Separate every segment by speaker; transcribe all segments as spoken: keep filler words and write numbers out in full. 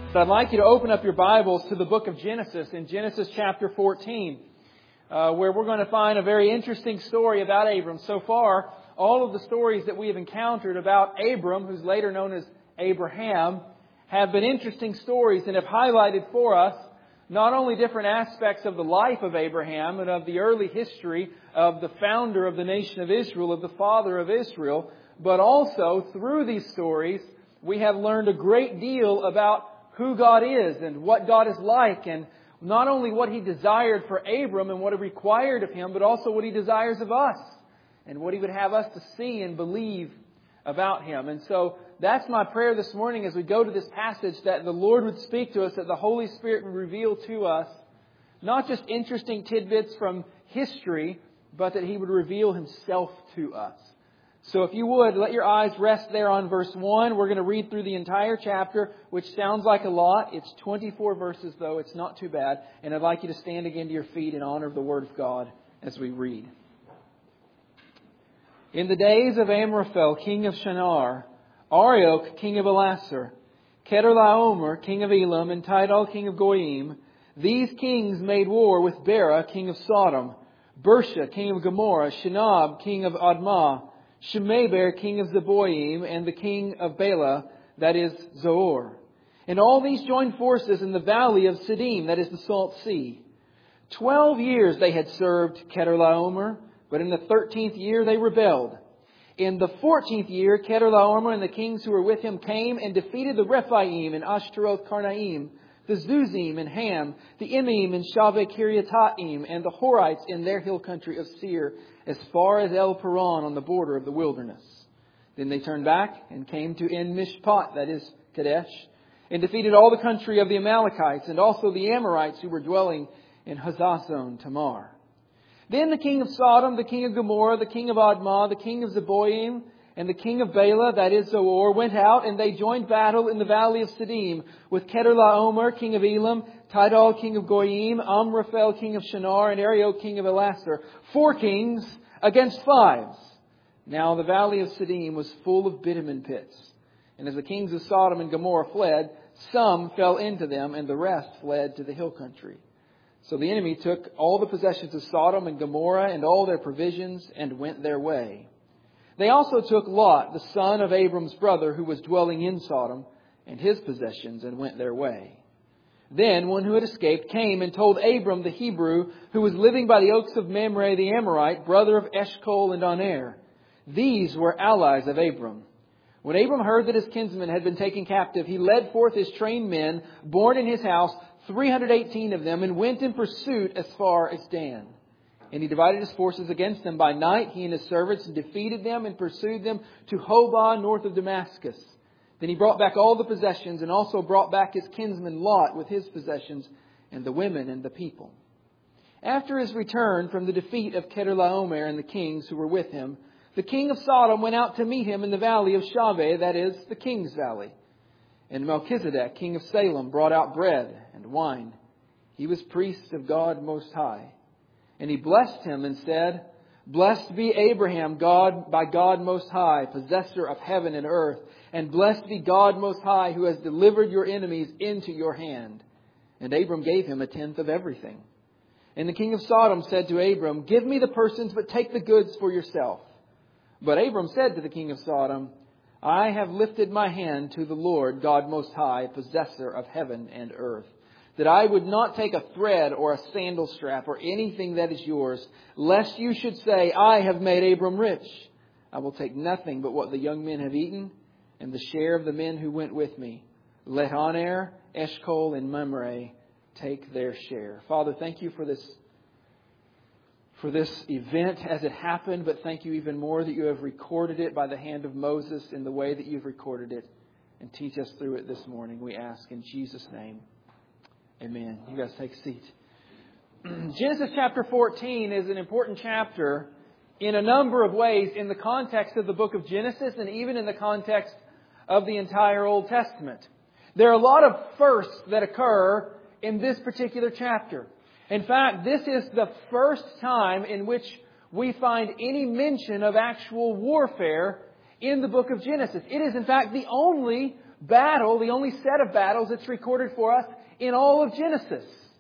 Speaker 1: So I'd like you to open up your Bibles to the book of Genesis, in Genesis chapter fourteen, uh, where we're going to find a very interesting story about Abram. So far, all of the stories that we have encountered about Abram, who's later known as Abraham, have been interesting stories and have highlighted for us not only different aspects of the life of Abraham and of the early history of the founder of the nation of Israel, of the father of Israel, but also through these stories we have learned a great deal about who God is and what God is like, and not only what He desired for Abram and what He required of him, but also what He desires of us and what He would have us to see and believe about Him. And so that's my prayer this morning as we go to this passage, that the Lord would speak to us, that the Holy Spirit would reveal to us not just interesting tidbits from history, but that He would reveal Himself to us. So if you would, let your eyes rest there on verse one. We're going to read through the entire chapter, which sounds like a lot. It's twenty-four verses, though. It's not too bad. And I'd like you to stand again to your feet in honor of the Word of God as we read. In the days of Amraphel, king of Shinar, Arioch, king of Elasar, Chedorlaomer, king of Elam, and Tidal, king of Goyim, these kings made war with Bera, king of Sodom, Bersha, king of Gomorrah, Shinab, king of Admah, Shemeber, king of Zeboim, and the king of Bela, that is Zoar. And all these joined forces in the valley of Siddim, that is the Salt Sea. Twelve years they had served Chedorlaomer, but in the thirteenth year they rebelled. In the fourteenth year, Chedorlaomer and the kings who were with him came and defeated the Rephaim and Ashtaroth Karnaim, the Zuzim and Ham, the Emim and Shaveh Kiriataim, and the Horites in their hill country of Seir, as far as El Paran on the border of the wilderness. Then they turned back and came to En Mishpat, that is Kadesh, and defeated all the country of the Amalekites and also the Amorites who were dwelling in Hazazon Tamar. Then the king of Sodom, the king of Gomorrah, the king of Admah, the king of Zeboim, and the king of Bela, that is Zoar, went out and they joined battle in the valley of Siddim with Chedorlaomer, king of Elam, Tidal, king of Goyim, Amraphel, king of Shinar, and Arioch, king of Elasar. Four kings against fives. Now the valley of Siddim was full of bitumen pits. And as the kings of Sodom and Gomorrah fled, some fell into them, and the rest fled to the hill country. So the enemy took all the possessions of Sodom and Gomorrah and all their provisions and went their way. They also took Lot, the son of Abram's brother, who was dwelling in Sodom, and his possessions, and went their way. Then one who had escaped came and told Abram the Hebrew, who was living by the oaks of Mamre the Amorite, brother of Eshcol and Aner. These were allies of Abram. When Abram heard that his kinsman had been taken captive, he led forth his trained men, born in his house, three hundred eighteen of them, and went in pursuit as far as Dan. And he divided his forces against them by night, he and his servants, and defeated them and pursued them to Hobah, north of Damascus. Then he brought back all the possessions, and also brought back his kinsman Lot with his possessions, and the women and the people. After his return from the defeat of Chedorlaomer and the kings who were with him, the king of Sodom went out to meet him in the valley of Shaveh, that is, the king's valley. And Melchizedek, king of Salem, brought out bread and wine. He was priest of God Most High. And he blessed him and said, Blessed be Abraham, God by God Most High, possessor of heaven and earth. And blessed be God Most High, who has delivered your enemies into your hand. And Abram gave him a tenth of everything. And the king of Sodom said to Abram, Give me the persons, but take the goods for yourself. But Abram said to the king of Sodom, I have lifted my hand to the Lord, God Most High, possessor of heaven and earth, that I would not take a thread or a sandal strap or anything that is yours, lest you should say, I have made Abram rich. I will take nothing but what the young men have eaten, and the share of the men who went with me. Let Aner, Eshcol, and Mamre take their share. Father, thank you for this for this event as it happened, but thank you even more that you have recorded it by the hand of Moses in the way that you've recorded it. And teach us through it this morning, we ask in Jesus' name. Amen. You guys take a seat. Genesis chapter fourteen is an important chapter in a number of ways in the context of the book of Genesis and even in the context of the entire Old Testament. There are a lot of firsts that occur in this particular chapter. In fact, this is the first time in which we find any mention of actual warfare in the book of Genesis. It is, in fact, the only battle, the only set of battles that's recorded for us in all of Genesis.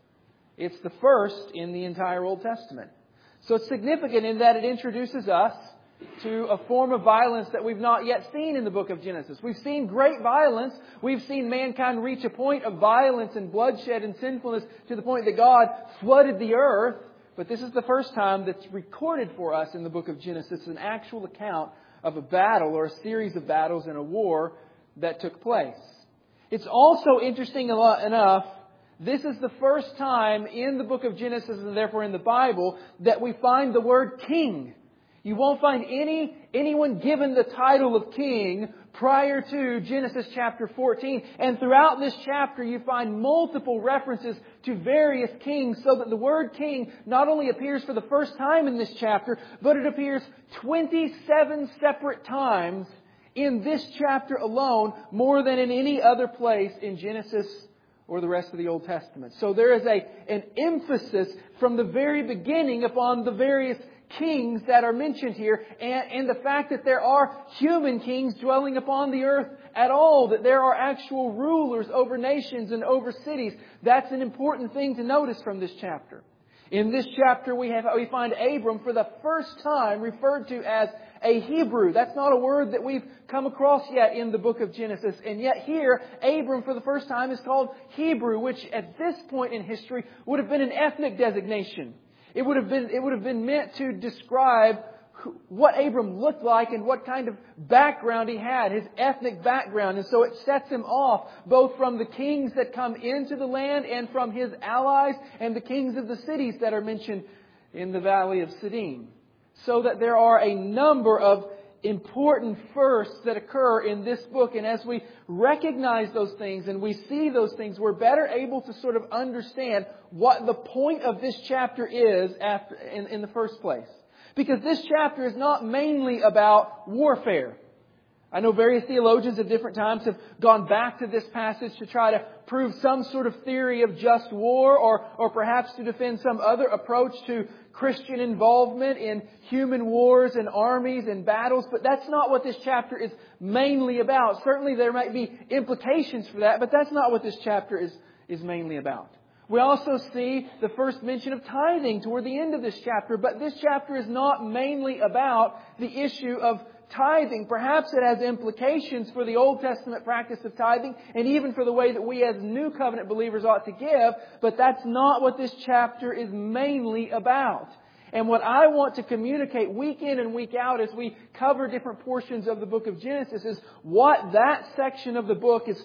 Speaker 1: It's the first in the entire Old Testament. So it's significant in that it introduces us to a form of violence that we've not yet seen in the book of Genesis. We've seen great violence. We've seen mankind reach a point of violence and bloodshed and sinfulness to the point that God flooded the earth. But this is the first time that's recorded for us in the book of Genesis, an actual account of a battle or a series of battles in a war that took place. It's also interesting enough, this is the first time in the book of Genesis and therefore in the Bible that we find the word king. You won't find any anyone given the title of king prior to Genesis chapter fourteen. And throughout this chapter you find multiple references to various kings, so that the word king not only appears for the first time in this chapter, but it appears twenty-seven separate times in this chapter alone, more than in any other place in Genesis or the rest of the Old Testament. So there is a an emphasis from the very beginning upon the various kings that are mentioned here, and, and the fact that there are human kings dwelling upon the earth at all, that there are actual rulers over nations and over cities. That's an important thing to notice from this chapter. In this chapter we have we find Abram for the first time referred to as a Hebrew. That's not a word that we've come across yet in the book of Genesis. And yet here, Abram for the first time is called Hebrew, which at this point in history would have been an ethnic designation. It would have been, it would have been meant to describe what Abram looked like and what kind of background he had, his ethnic background. And so it sets him off both from the kings that come into the land and from his allies and the kings of the cities that are mentioned in the valley of Siddim. So that there are a number of important firsts that occur in this book. And as we recognize those things and we see those things, we're better able to sort of understand what the point of this chapter is after, in, in the first place. Because this chapter is not mainly about warfare. I know various theologians at different times have gone back to this passage to try to prove some sort of theory of just war, or, or perhaps to defend some other approach to Christian involvement in human wars and armies and battles. But that's not what this chapter is mainly about. Certainly there might be implications for that, but that's not what this chapter is, is mainly about. We also see the first mention of tithing toward the end of this chapter, but this chapter is not mainly about the issue of tithing. Perhaps it has implications for the Old Testament practice of tithing and even for the way that we as New Covenant believers ought to give, but that's not what this chapter is mainly about. And what I want to communicate week in and week out as we cover different portions of the book of Genesis is what that section of the book is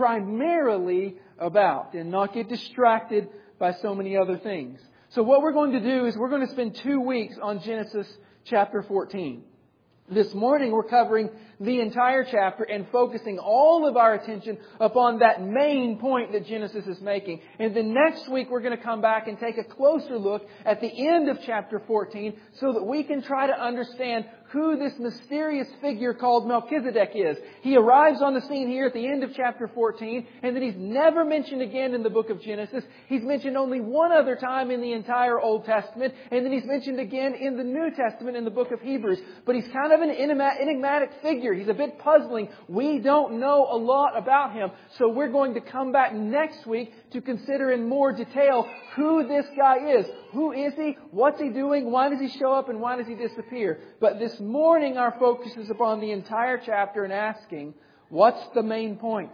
Speaker 1: primarily about, and not get distracted by so many other things. So what we're going to do is we're going to spend two weeks on Genesis chapter fourteen. This morning we're covering the entire chapter and focusing all of our attention upon that main point that Genesis is making. And then next week we're going to come back and take a closer look at the end of chapter fourteen so that we can try to understand who this mysterious figure called Melchizedek is. He arrives on the scene here at the end of chapter fourteen, and then he's never mentioned again in the book of Genesis. He's mentioned only one other time in the entire Old Testament, and then he's mentioned again in the New Testament in the book of Hebrews. But he's kind of an enigmatic figure. He's a bit puzzling. We don't know a lot about him. So we're going to come back next week to consider in more detail who this guy is. Who is he? What's he doing? Why does he show up? And why does he disappear? But this morning our focus is upon the entire chapter and asking, what's the main point?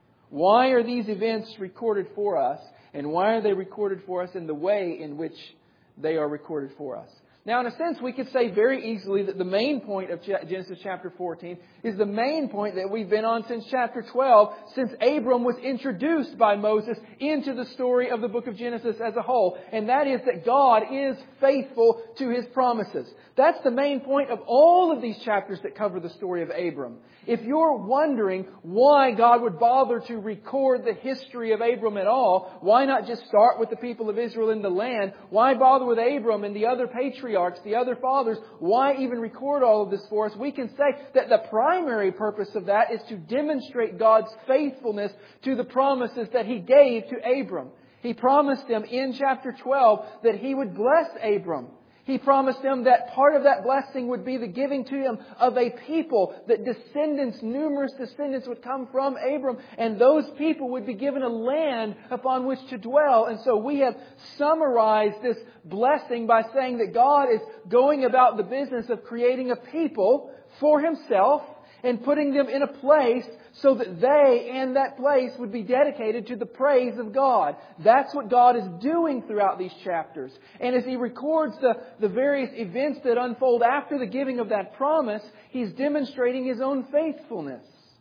Speaker 1: Why are these events recorded for us? And why are they recorded for us in the way in which they are recorded for us? Now, in a sense, we could say very easily that the main point of Genesis chapter fourteen is the main point that we've been on since chapter twelve, since Abram was introduced by Moses into the story of the book of Genesis as a whole. And that is that God is faithful to His promises. That's the main point of all of these chapters that cover the story of Abram. If you're wondering why God would bother to record the history of Abram at all, why not just start with the people of Israel in the land? Why bother with Abram and the other patriarchs, the other fathers? Why even record all of this for us? We can say that the primary purpose of that is to demonstrate God's faithfulness to the promises that He gave to Abram. He promised him in chapter twelve that He would bless Abram. He promised him that part of that blessing would be the giving to him of a people, that descendants, numerous descendants would come from Abram, and those people would be given a land upon which to dwell. And so we have summarized this blessing by saying that God is going about the business of creating a people for Himself and putting them in a place so that they and that place would be dedicated to the praise of God. That's what God is doing throughout these chapters. And as He records the, the various events that unfold after the giving of that promise, He's demonstrating His own faithfulness.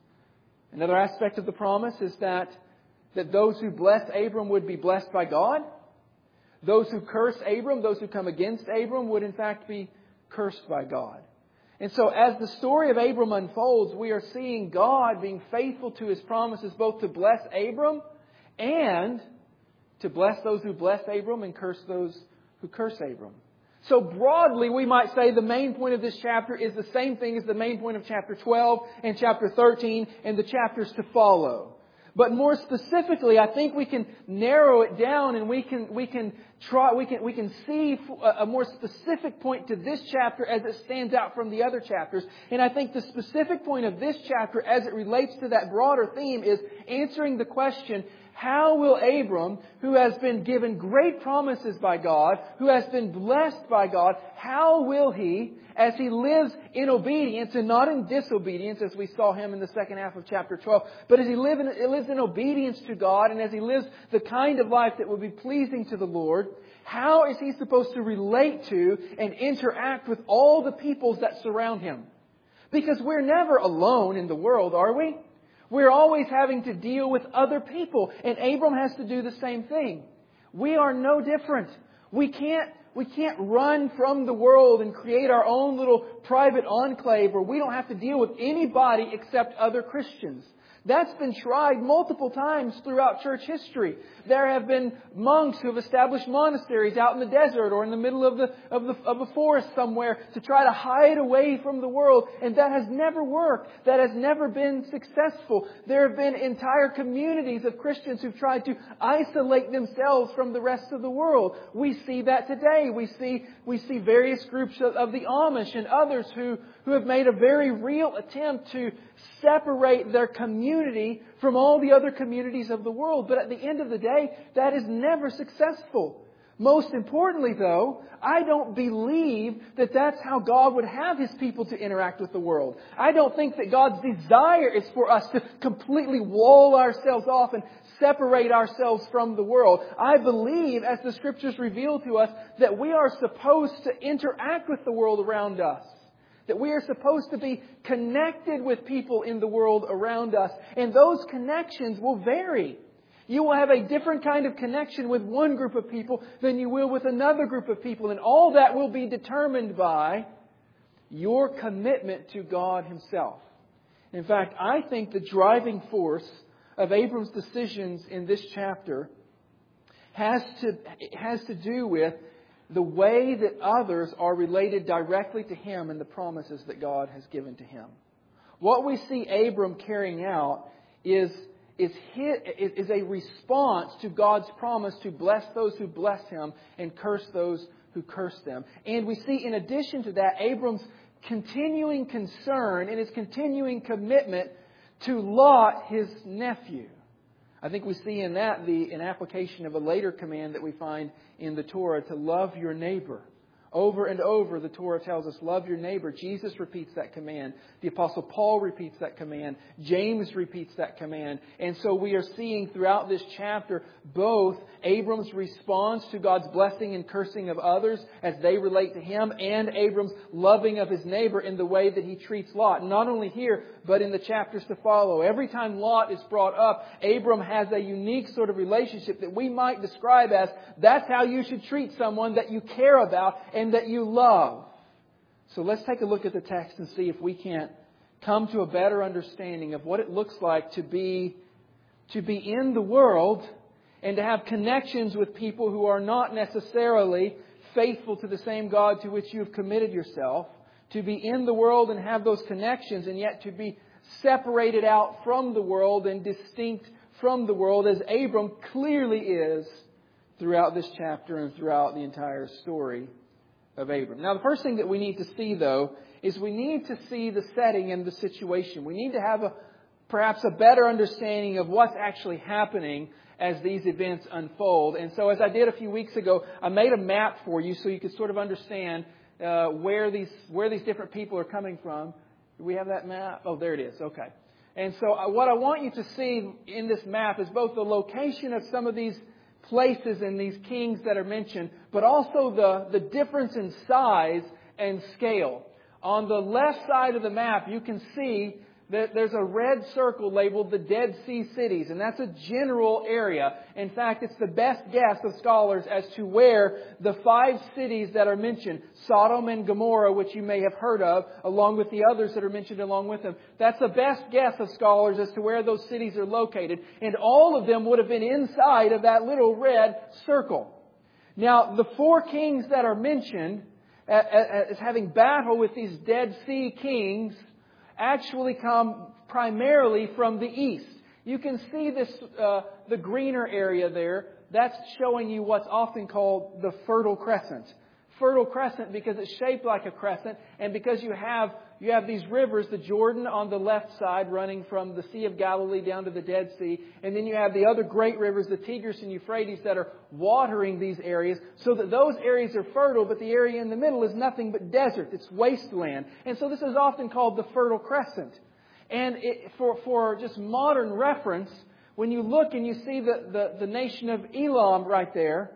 Speaker 1: Another aspect of the promise is that, that those who bless Abram would be blessed by God. Those who curse Abram, those who come against Abram, would in fact be cursed by God. And so as the story of Abram unfolds, we are seeing God being faithful to His promises both to bless Abram and to bless those who bless Abram and curse those who curse Abram. So broadly, we might say the main point of this chapter is the same thing as the main point of chapter twelve and chapter thirteen and the chapters to follow. But more specifically, I think we can narrow it down and we can we can try we can we can see a more specific point to this chapter as it stands out from the other chapters. And I think the specific point of this chapter as it relates to that broader theme is answering the question, how will Abram, who has been given great promises by God, who has been blessed by God, how will he, as he lives in obedience and not in disobedience, as we saw him in the second half of chapter twelve, but as he live in, lives in obedience to God and as he lives the kind of life that will be pleasing to the Lord, how is he supposed to relate to and interact with all the peoples that surround him? Because we're never alone in the world, are we? We're always having to deal with other people. And Abram has to do the same thing. We are no different. We can't, we can't run from the world and create our own little private enclave where we don't have to deal with anybody except other Christians. That's been tried multiple times throughout church history. There have been monks who have established monasteries out in the desert or in the middle of the of the of a forest somewhere to try to hide away from the world, and that has never worked. That has never been successful. There have been entire communities of Christians who've tried to isolate themselves from the rest of the world. We see that today. We see we see various groups of, of the Amish and others who who have made a very real attempt to separate their community from all the other communities of the world. But at the end of the day, that is never successful. Most importantly, though, I don't believe that that's how God would have His people to interact with the world. I don't think that God's desire is for us to completely wall ourselves off and separate ourselves from the world. I believe, as the Scriptures reveal to us, that we are supposed to interact with the world around us. That we are supposed to be connected with people in the world around us. And those connections will vary. You will have a different kind of connection with one group of people than you will with another group of people. And all that will be determined by your commitment to God Himself. In fact, I think the driving force of Abram's decisions in this chapter has to, has to do with the way that others are related directly to him and the promises that God has given to him. What we see Abram carrying out is, is, his, is a response to God's promise to bless those who bless him and curse those who curse them. And we see in addition to that, Abram's continuing concern and his continuing commitment to Lot, his nephew. I think we see in that the an application of a later command that we find in the Torah to love your neighbor. Over and over, the Torah tells us, love your neighbor. Jesus repeats that command. The Apostle Paul repeats that command. James repeats that command. And so we are seeing throughout this chapter both Abram's response to God's blessing and cursing of others as they relate to him, and Abram's loving of his neighbor in the way that he treats Lot. Not only here, but in the chapters to follow. Every time Lot is brought up, Abram has a unique sort of relationship that we might describe as, that's how you should treat someone that you care about and that you love. So let's take a look at the text and see if we can't come to a better understanding of what it looks like to be, to be in the world and to have connections with people who are not necessarily faithful to the same God to which you have committed yourself. To be in the world and have those connections, and yet to be separated out from the world and distinct from the world, as Abram clearly is throughout this chapter and throughout the entire story of Abram. Now, the first thing that we need to see, though, is we need to see the setting and the situation. We need to have a perhaps a better understanding of what's actually happening as these events unfold. And so, as I did a few weeks ago, I made a map for you so you could sort of understand uh, where these where these different people are coming from. Do we have that map? Oh, there it is. Okay. And so, uh, what I want you to see in this map is both the location of some of these places and these kings that are mentioned, but also the, the difference in size and scale. On the left side of the map, you can see that there's a red circle labeled the Dead Sea cities, and that's a general area. In fact, it's the best guess of scholars as to where the five cities that are mentioned, Sodom and Gomorrah, which you may have heard of, along with the others that are mentioned along with them, that's the best guess of scholars as to where those cities are located. And all of them would have been inside of that little red circle. Now, the four kings that are mentioned as having battle with these Dead Sea kings actually come primarily from the east. You can see this, uh, the greener area there. That's showing you what's often called the Fertile Crescent. Fertile Crescent because it's shaped like a crescent, and because you have you have these rivers, the Jordan on the left side running from the Sea of Galilee down to the Dead Sea, and then you have the other great rivers, the Tigris and Euphrates, that are watering these areas, so that those areas are fertile, but the area in the middle is nothing but desert. It's wasteland. And so this is often called the Fertile Crescent. And it, for, for just modern reference, when you look and you see the, the, the nation of Elam right there,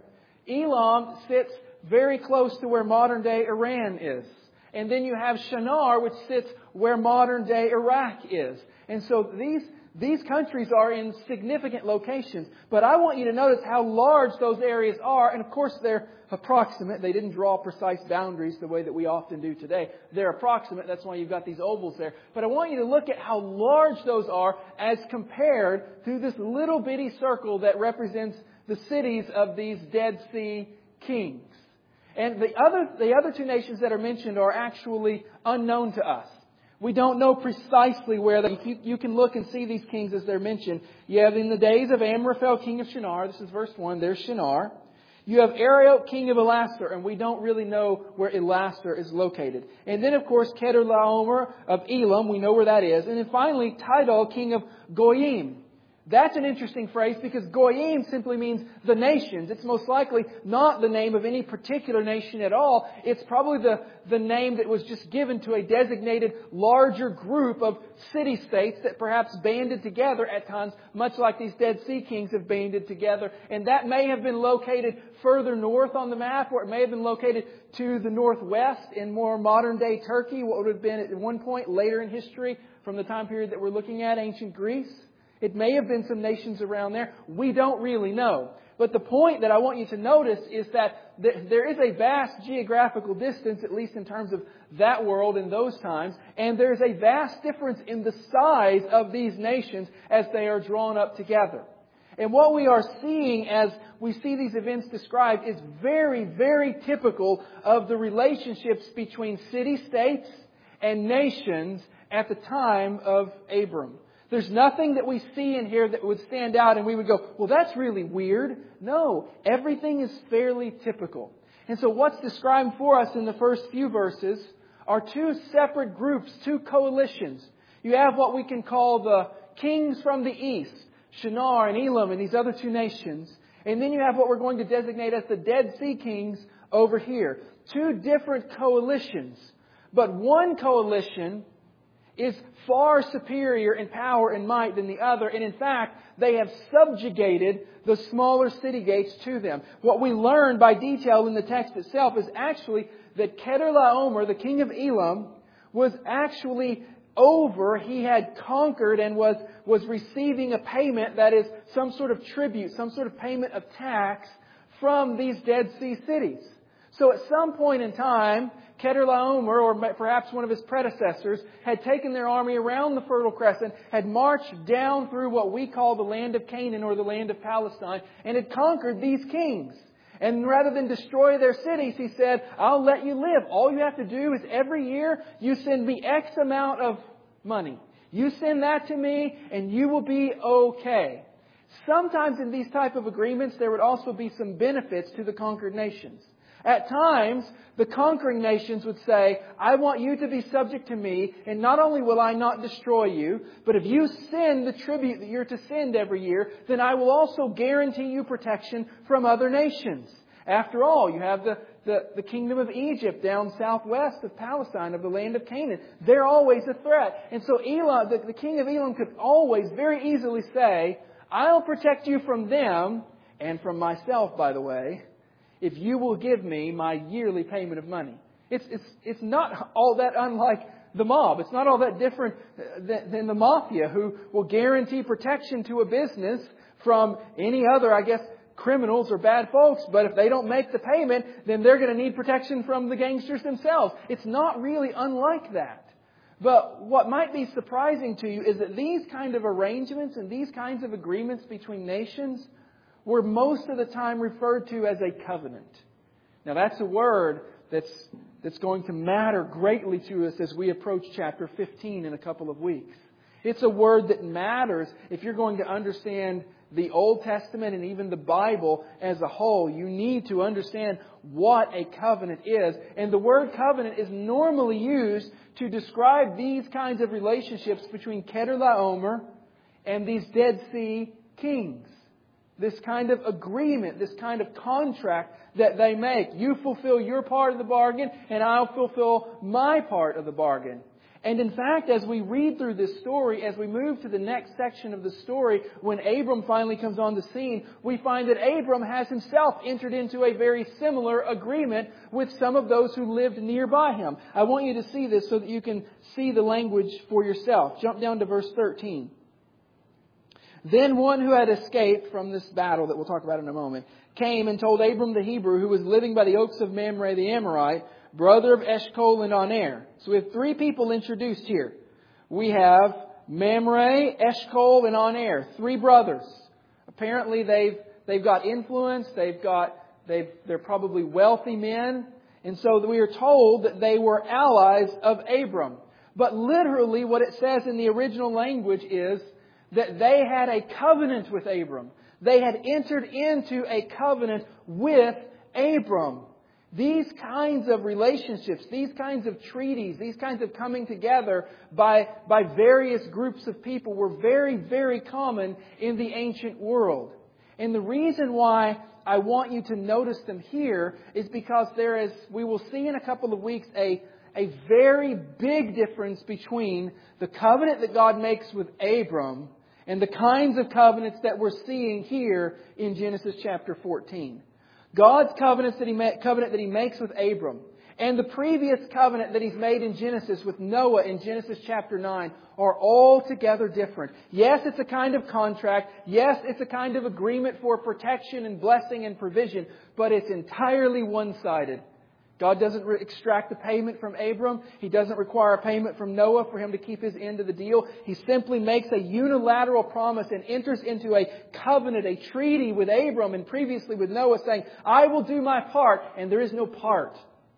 Speaker 1: Elam sits very close to where modern day Iran is. And then you have Shinar, which sits where modern day Iraq is. And so these these countries are in significant locations. But I want you to notice how large those areas are. And of course they're approximate. They didn't draw precise boundaries the way that we often do today. They're approximate. That's why you've got these ovals there. But I want you to look at how large those are as compared to this little bitty circle that represents the cities of these Dead Sea kings. And the other, the other two nations that are mentioned are actually unknown to us. We don't know precisely where they... You, you can look and see these kings as they're mentioned. You have in the days of Amraphel, king of Shinar. This is verse one. There's Shinar. You have Arioch, king of Elasar. And we don't really know where Elasar is located. And then, of course, Kedorlaomer of Elam. We know where that is. And then finally, Tidal, king of Goyim. That's an interesting phrase because Goyim simply means the nations. It's most likely not the name of any particular nation at all. It's probably the, the name that was just given to a designated larger group of city-states that perhaps banded together at times, much like these Dead Sea kings have banded together. And that may have been located further north on the map, or it may have been located to the northwest in more modern-day Turkey, what would have been at one point later in history from the time period that we're looking at, ancient Greece. It may have been some nations around there. We don't really know. But the point that I want you to notice is that there is a vast geographical distance, at least in terms of that world in those times, and there's a vast difference in the size of these nations as they are drawn up together. And what we are seeing as we see these events described is very, very typical of the relationships between city-states and nations at the time of Abram. There's nothing that we see in here that would stand out and we would go, well, that's really weird. No, everything is fairly typical. And so what's described for us in the first few verses are two separate groups, two coalitions. You have what we can call the kings from the east, Shinar and Elam and these other two nations. And then you have what we're going to designate as the Dead Sea kings over here. Two different coalitions. But one coalition is far superior in power and might than the other. And in fact, they have subjugated the smaller city-gates to them. What we learn by detail in the text itself is actually that Kedorlaomer, the king of Elam, was actually over. He had conquered and was, was receiving a payment that is some sort of tribute, some sort of payment of tax from these Dead Sea cities. So at some point in time, Kedorlaomer, or perhaps one of his predecessors, had taken their army around the Fertile Crescent, had marched down through what we call the land of Canaan or the land of Palestine, and had conquered these kings. And rather than destroy their cities, he said, I'll let you live. All you have to do is every year you send me X amount of money. You send that to me and you will be okay. Sometimes in these type of agreements, there would also be some benefits to the conquered nations. At times, the conquering nations would say, I want you to be subject to me, and not only will I not destroy you, but if you send the tribute that you're to send every year, then I will also guarantee you protection from other nations. After all, you have the, the, the kingdom of Egypt down southwest of Palestine, of the land of Canaan. They're always a threat. And so Elam, the, the king of Elam could always very easily say, I'll protect you from them, and from myself, by the way, if you will give me my yearly payment of money. It's, it's, it's not all that unlike the mob. It's not all that different than, than the mafia, who will guarantee protection to a business from any other, I guess, criminals or bad folks. But if they don't make the payment, then they're going to need protection from the gangsters themselves. It's not really unlike that. But what might be surprising to you is that these kind of arrangements and these kinds of agreements between nations were most of the time referred to as a covenant. Now that's a word that's that's going to matter greatly to us as we approach chapter fifteen in a couple of weeks. It's a word that matters if you're going to understand the Old Testament and even the Bible as a whole. You need to understand what a covenant is. And the word covenant is normally used to describe these kinds of relationships between Kedorlaomer and these Dead Sea kings. This kind of agreement, this kind of contract that they make. You fulfill your part of the bargain, and I'll fulfill my part of the bargain. And in fact, as we read through this story, as we move to the next section of the story, when Abram finally comes on the scene, we find that Abram has himself entered into a very similar agreement with some of those who lived nearby him. I want you to see this so that you can see the language for yourself. Jump down to verse thirteen. Then one who had escaped from this battle that we'll talk about in a moment came and told Abram the Hebrew, who was living by the oaks of Mamre the Amorite, brother of Eshcol and Aner. So we have three people introduced here. We have Mamre, Eshcol, and Aner, three brothers. Apparently they've they've got influence. They've got they've they're probably wealthy men, and so we are told that they were allies of Abram. But literally, what it says in the original language is that they had a covenant with Abram. They had entered into a covenant with Abram. These kinds of relationships, these kinds of treaties, these kinds of coming together by, by various groups of people were very, very common in the ancient world. And the reason why I want you to notice them here is because there is, we will see in a couple of weeks, a, a very big difference between the covenant that God makes with Abram and the kinds of covenants that we're seeing here in Genesis chapter fourteen. God's covenants that he ma- covenant that He makes with Abram and the previous covenant that He's made in Genesis with Noah in Genesis chapter nine are altogether different. Yes, it's a kind of contract. Yes, it's a kind of agreement for protection and blessing and provision. But it's entirely one-sided. God doesn't re- extract the payment from Abram. He doesn't require a payment from Noah for him to keep his end of the deal. He simply makes a unilateral promise and enters into a covenant, a treaty with Abram and previously with Noah, saying, I will do my part. And there is no part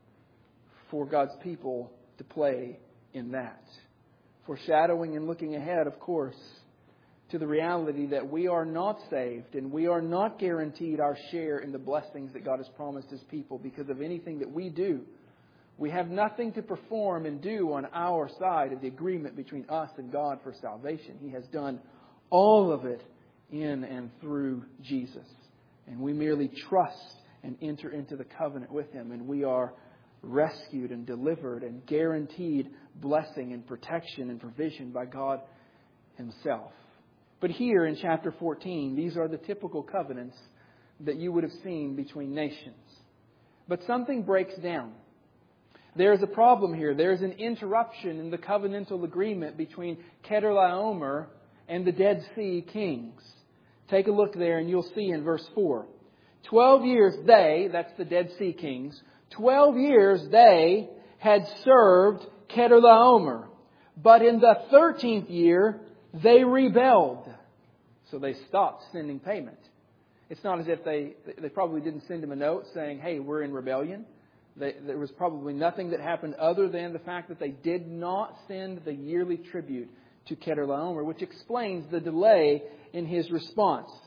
Speaker 1: for God's people to play in that. Foreshadowing and looking ahead, of course, to the reality that we are not saved and we are not guaranteed our share in the blessings that God has promised His people because of anything that we do. We have nothing to perform and do on our side of the agreement between us and God for salvation. He has done all of it in and through Jesus. And we merely trust and enter into the covenant with Him, and we are rescued and delivered and guaranteed blessing and protection and provision by God Himself. But here in chapter fourteen, these are the typical covenants that you would have seen between nations. But something breaks down. There is a problem here. There is an interruption in the covenantal agreement between Kedorlaomer and the Dead Sea kings. Take a look there and you'll see in verse four. Twelve years they, that's the Dead Sea kings, twelve years they had served Kedorlaomer. But in the thirteenth year, they rebelled. So they stopped sending payment. It's not as if they, they probably didn't send him a note saying, hey, we're in rebellion. They, there was probably nothing that happened other than the fact that they did not send the yearly tribute to Kedorlaomer, which explains the delay in his response.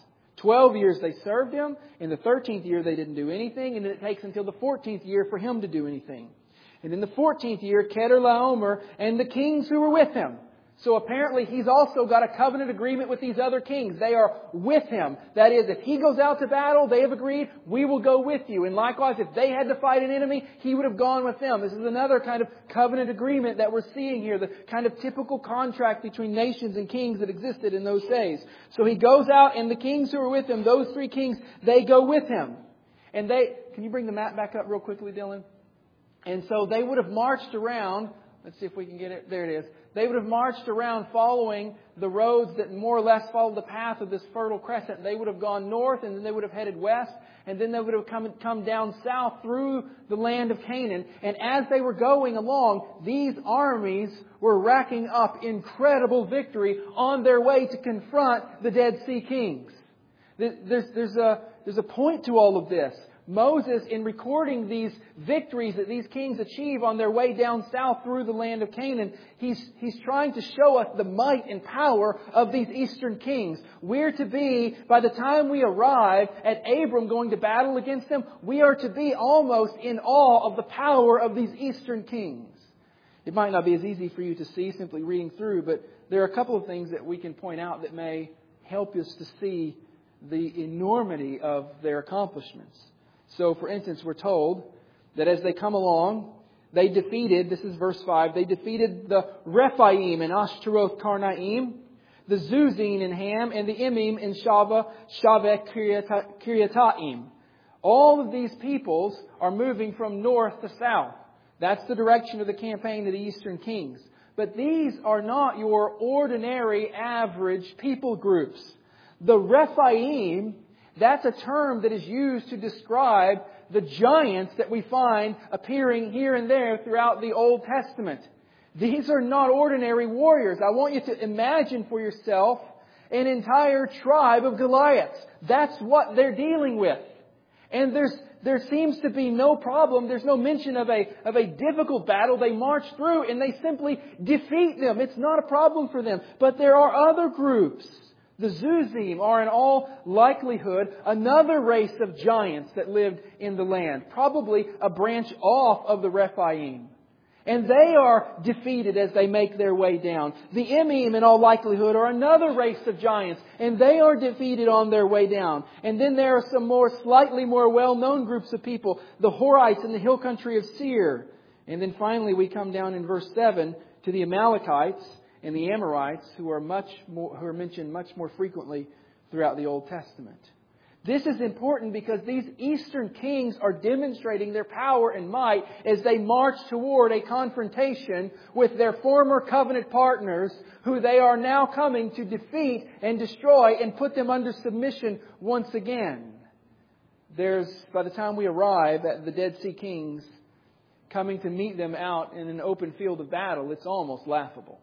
Speaker 1: twelve years they served him. In the thirteenth year they didn't do anything. And then it takes until the fourteenth year for him to do anything. And in the fourteenth year, Chedorlaomer and the kings who were with him. So apparently he's also got a covenant agreement with these other kings. They are with him. That is, if he goes out to battle, they have agreed, we will go with you. And likewise, if they had to fight an enemy, he would have gone with them. This is another kind of covenant agreement that we're seeing here. The kind of typical contract between nations and kings that existed in those days. So he goes out and the kings who are with him, those three kings, they go with him. And they, can you bring the map back up real quickly, Dylan? And so they would have marched around. Let's see if we can get it. There it is. They would have marched around following the roads that more or less followed the path of this Fertile Crescent. They would have gone north and then they would have headed west. And then they would have come, come down south through the land of Canaan. And as they were going along, these armies were racking up incredible victory on their way to confront the Dead Sea kings. There's, there's, a, there's a point to all of this. Moses, in recording these victories that these kings achieve on their way down south through the land of Canaan, he's, he's trying to show us the might and power of these eastern kings. We're to be, by the time we arrive at Abram going to battle against them, we are to be almost in awe of the power of these eastern kings. It might not be as easy for you to see simply reading through, but there are a couple of things that we can point out that may help us to see the enormity of their accomplishments. So, for instance, we're told that as they come along, they defeated, this is verse five, they defeated the Rephaim in Ashtaroth Karnaim, the Zuzim in Ham, and the Emim in Shava, Shaveh Kiriataim. All of these peoples are moving from north to south. That's the direction of the campaign of the eastern kings. But these are not your ordinary, average people groups. The Rephaim, that's a term that is used to describe the giants that we find appearing here and there throughout the Old Testament. These are not ordinary warriors. I want you to imagine for yourself an entire tribe of Goliaths. That's what they're dealing with. And there's there seems to be no problem. There's no mention of a, of a difficult battle. They march through and they simply defeat them. It's not a problem for them. But there are other groups. The Zuzim are in all likelihood another race of giants that lived in the land. Probably a branch off of the Rephaim. And they are defeated as they make their way down. The Emim in all likelihood are another race of giants. And they are defeated on their way down. And then there are some more slightly more well-known groups of people. The Horites in the hill country of Seir. And then finally we come down in verse seven to the Amalekites and the Amorites, who are much more, who are mentioned much more frequently throughout the Old Testament. This is important because these eastern kings are demonstrating their power and might as they march toward a confrontation with their former covenant partners, who they are now coming to defeat and destroy and put them under submission once again. There's, by the time we arrive at the Dead Sea kings coming to meet them out in an open field of battle, it's almost laughable.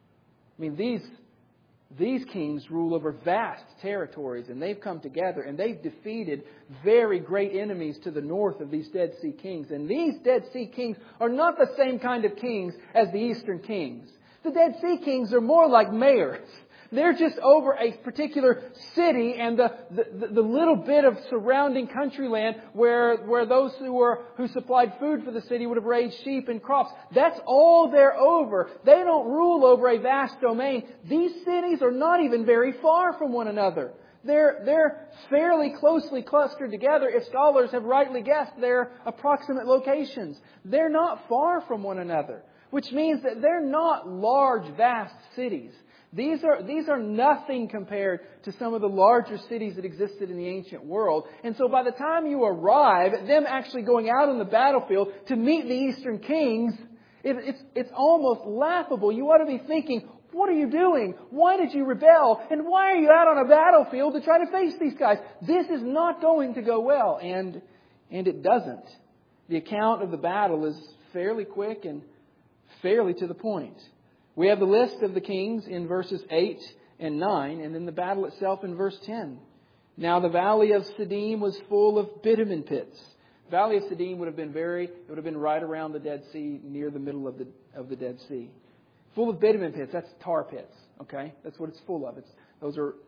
Speaker 1: I mean, these, these kings rule over vast territories, and they've come together and they've defeated very great enemies to the north of these Dead Sea kings. And these Dead Sea kings are not the same kind of kings as the eastern kings. The Dead Sea kings are more like mayors. They're just over a particular city and the, the, the little bit of surrounding country land where, where those who were, who supplied food for the city would have raised sheep and crops. That's all they're over. They don't rule over a vast domain. These cities are not even very far from one another. They're, they're fairly closely clustered together if scholars have rightly guessed their approximate locations. They're not far from one another, which means that they're not large, vast cities. These are, these are nothing compared to some of the larger cities that existed in the ancient world. And so by the time you arrive at them actually going out on the battlefield to meet the eastern kings, it, it's, it's almost laughable. You ought to be thinking, what are you doing? Why did you rebel? And why are you out on a battlefield to try to face these guys? This is not going to go well. And, and it doesn't. The account of the battle is fairly quick and fairly to the point. We have the list of the kings in verses eight and nine, and then the battle itself in verse ten. Now the valley of Siddim was full of bitumen pits. The valley of Siddim would have been very, it would have been right around the Dead Sea, near the middle of the of the Dead Sea. Full of bitumen pits, that's tar pits, okay? That's what it's full of. It's, those are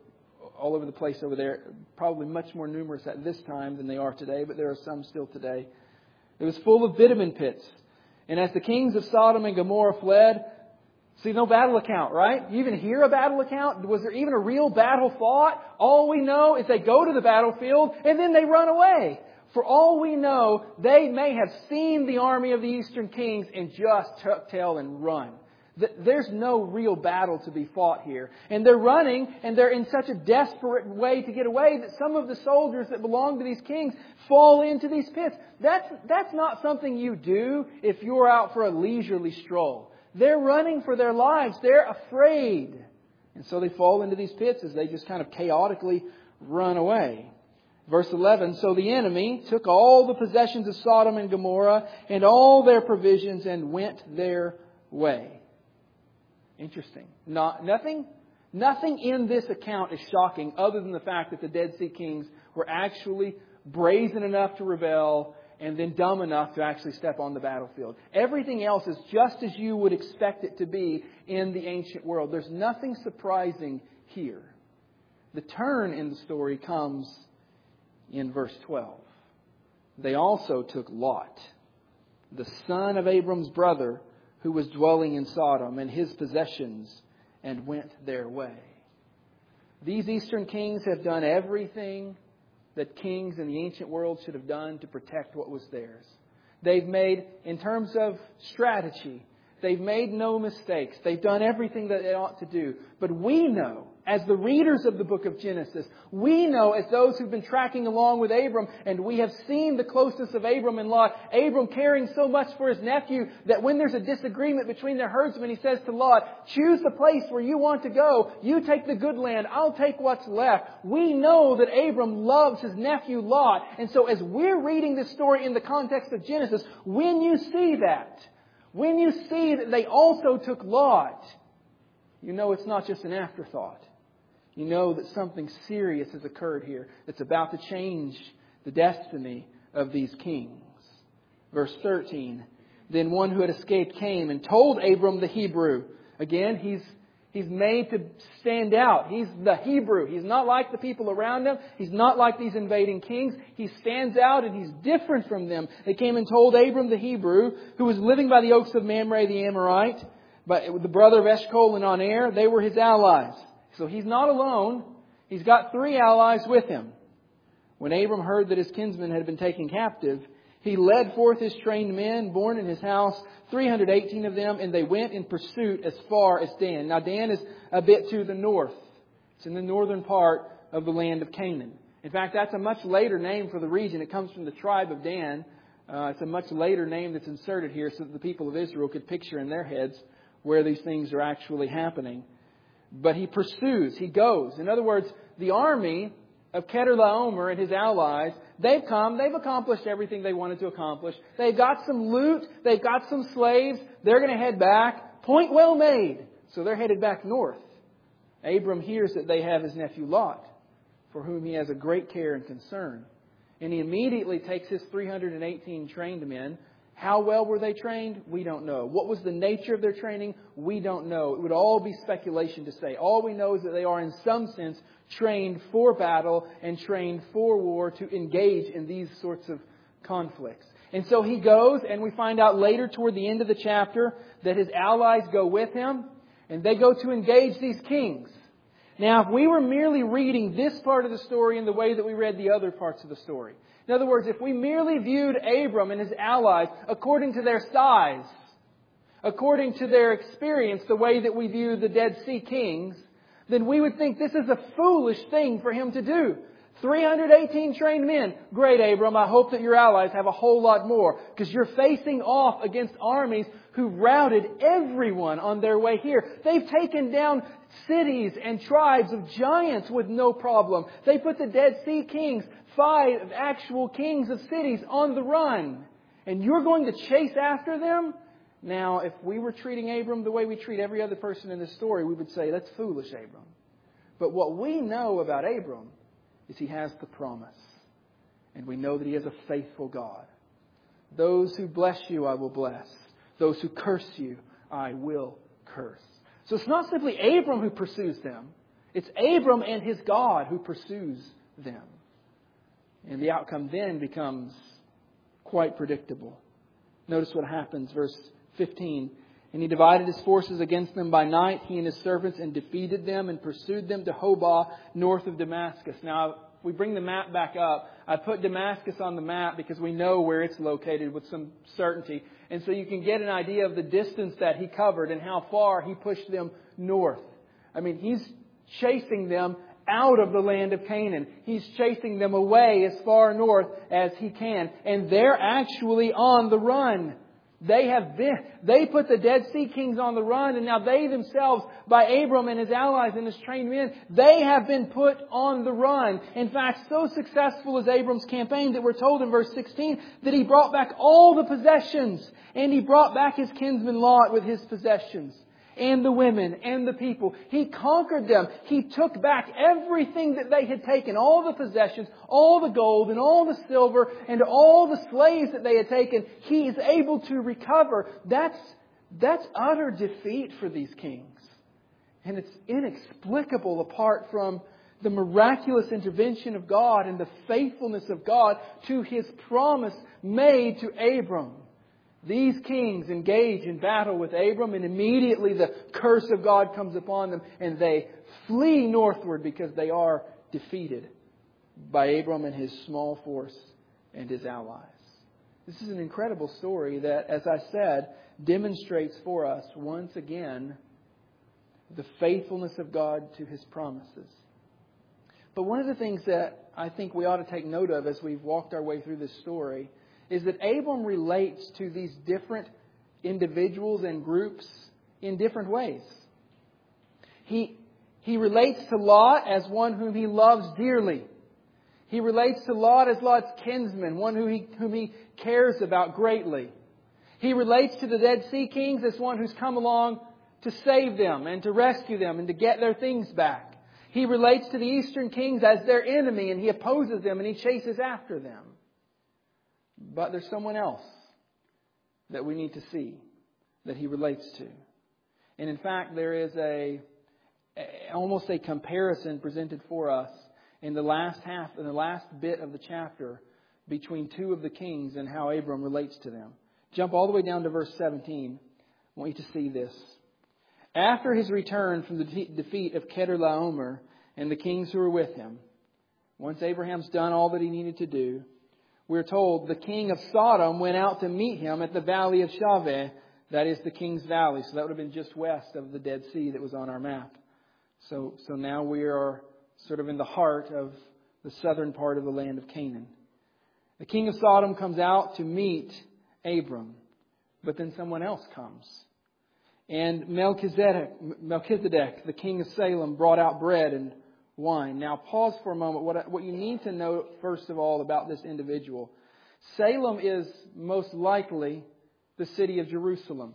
Speaker 1: all over the place over there. Probably much more numerous at this time than they are today, but there are some still today. It was full of bitumen pits. And as the kings of Sodom and Gomorrah fled, see, no battle account, right? You even hear a battle account? Was there even a real battle fought? All we know is they go to the battlefield and then they run away. For all we know, they may have seen the army of the eastern kings and just tuck tail and run. There's no real battle to be fought here. And they're running, and they're in such a desperate way to get away that some of the soldiers that belong to these kings fall into these pits. That's, that's not something you do if you're out for a leisurely stroll. They're running for their lives. They're afraid. And so they fall into these pits as they just kind of chaotically run away. Verse eleven, so the enemy took all the possessions of Sodom and Gomorrah and all their provisions and went their way. Interesting. Not, nothing, nothing in this account is shocking other than the fact that the Dead Sea Kings were actually brazen enough to rebel and then dumb enough to actually step on the battlefield. Everything else is just as you would expect it to be in the ancient world. There's nothing surprising here. The turn in the story comes in verse twelve. They also took Lot, the son of Abram's brother, who was dwelling in Sodom, and his possessions, and went their way. These eastern kings have done everything that kings in the ancient world should have done to protect what was theirs. They've made, in terms of strategy, they've made no mistakes. They've done everything that they ought to do. But we know, as the readers of the book of Genesis, we know as those who've been tracking along with Abram, and we have seen the closeness of Abram and Lot, Abram caring so much for his nephew that when there's a disagreement between their herdsmen, he says to Lot, choose the place where you want to go. You take the good land. I'll take what's left. We know that Abram loves his nephew Lot. And so as we're reading this story in the context of Genesis, when you see that, when you see that they also took Lot, you know it's not just an afterthought. You know that something serious has occurred here that's about to change the destiny of these kings. Verse thirteen, then one who had escaped came and told Abram the Hebrew. Again, he's he's made to stand out. He's the Hebrew. He's not like the people around him. He's not like these invading kings. He stands out and he's different from them. They came and told Abram the Hebrew, who was living by the oaks of Mamre the Amorite, but the brother of Eshcol and Aner, they were his allies. So he's not alone. He's got three allies with him. When Abram heard that his kinsmen had been taken captive, he led forth his trained men born in his house, three hundred eighteen of them, and they went in pursuit as far as Dan. Now Dan is a bit to the north. It's in the northern part of the land of Canaan. In fact, that's a much later name for the region. It comes from the tribe of Dan. Uh, it's a much later name that's inserted here so that the people of Israel could picture in their heads where these things are actually happening. But he pursues, he goes. In other words, the army of Kedorlaomer and his allies, they've come, they've accomplished everything they wanted to accomplish. They've got some loot, they've got some slaves, they're going to head back. Point well made. So they're headed back north. Abram hears that they have his nephew Lot, for whom he has a great care and concern. And he immediately takes his three hundred eighteen trained men. How well were they trained? We don't know. What was the nature of their training? We don't know. It would all be speculation to say. All we know is that they are in some sense trained for battle and trained for war to engage in these sorts of conflicts. And so he goes, and we find out later toward the end of the chapter that his allies go with him, and they go to engage these kings. Now, if we were merely reading this part of the story in the way that we read the other parts of the story, in other words, if we merely viewed Abram and his allies according to their size, according to their experience, the way that we view the Dead Sea Kings, then we would think this is a foolish thing for him to do. three hundred eighteen trained men. Great, Abram. I hope that your allies have a whole lot more, because you're facing off against armies who routed everyone on their way here. They've taken down cities and tribes of giants with no problem. They put the Dead Sea Kings, five actual kings of cities, on the run. And you're going to chase after them? Now, if we were treating Abram the way we treat every other person in this story, we would say, that's foolish, Abram. But what we know about Abram is he has the promise. And we know that he is a faithful God. Those who bless you, I will bless. Those who curse you, I will curse. So it's not simply Abram who pursues them. It's Abram and his God who pursues them. And the outcome then becomes quite predictable. Notice what happens, verse fifteen. And he divided his forces against them by night, he and his servants, and defeated them and pursued them to Hobah, north of Damascus. Now, if we bring the map back up, I put Damascus on the map because we know where it's located with some certainty. And so you can get an idea of the distance that he covered and how far he pushed them north. I mean, he's chasing them out of the land of Canaan. He's chasing them away as far north as he can. And they're actually on the run. They have been, they put the Dead Sea kings on the run, and now they themselves, by Abram and his allies and his trained men, they have been put on the run. In fact, so successful is Abram's campaign that we're told in verse sixteen that he brought back all the possessions, and he brought back his kinsman Lot with his possessions, and the women and the people. He conquered them. He took back everything that they had taken, all the possessions, all the gold and all the silver and all the slaves that they had taken. He is able to recover. That's, that's utter defeat for these kings. And it's inexplicable apart from the miraculous intervention of God and the faithfulness of God to His promise made to Abram. These kings engage in battle with Abram, and immediately the curse of God comes upon them, and they flee northward because they are defeated by Abram and his small force and his allies. This is an incredible story that, as I said, demonstrates for us once again the faithfulness of God to His promises. But one of the things that I think we ought to take note of as we've walked our way through this story is that Abram relates to these different individuals and groups in different ways. He, he relates to Lot as one whom he loves dearly. He relates to Lot as Lot's kinsman, one whom he, whom he cares about greatly. He relates to the Dead Sea kings as one who's come along to save them and to rescue them and to get their things back. He relates to the Eastern kings as their enemy, and he opposes them and he chases after them. But there's someone else that we need to see that he relates to. And in fact, there is a, a almost a comparison presented for us in the last half, in the last bit of the chapter between two of the kings and how Abram relates to them. Jump all the way down to verse seventeen. I want you to see this. After his return from the defeat of Chedorlaomer and the kings who were with him, once Abraham's done all that he needed to do, we're told the king of Sodom went out to meet him at the valley of Shaveh, that is the King's Valley. So that would have been just west of the Dead Sea that was on our map. So, so now we are sort of in the heart of the southern part of the land of Canaan. The king of Sodom comes out to meet Abram, but then someone else comes. And Melchizedek, Melchizedek, the king of Salem, brought out bread and wine. Now pause for a moment. What, what you need to know first of all about this individual. Salem is most likely the city of Jerusalem.